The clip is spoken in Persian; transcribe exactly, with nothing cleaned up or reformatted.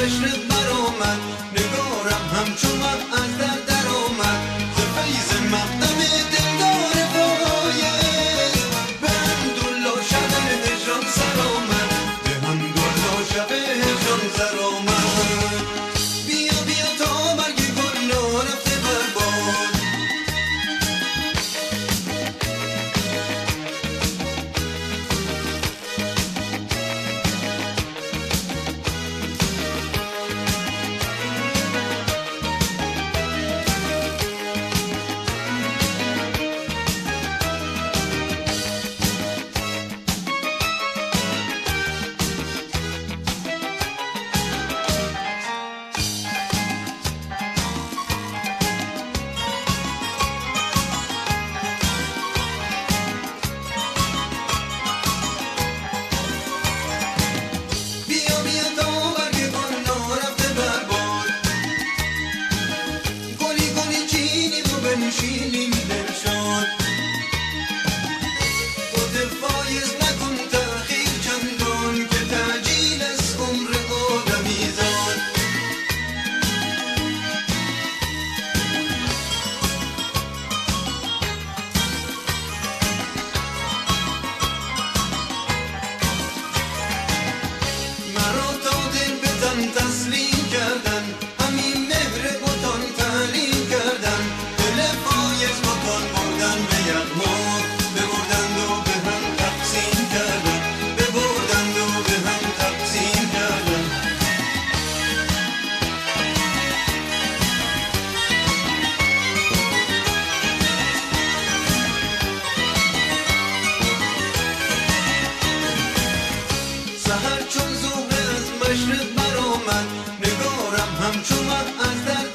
مشرق برآمد، نگارم همچو مه از در در آمد. ز فیض مقدم دلدار فایز، به حمدالله شب هجران سر آمد، به حمدالله شب هجران سر آمد. بیا بیا تا برگ گل نارفته بر باد، بنشینیم دلشاد. تو دل فایز نکن تأخیر چندان، که تعجیل از عمر آدمی زاد. مرا تا دل به تن تسلیم کردن، همین مهر بتان تعلیم کردن. فایز بتان بردن به یغما، ببردند و به هم تقسیم کردن، ببردند و به هم تقسیم کردن. سحر چون زهره از مشرق برآمد، نگارم همچو مه از در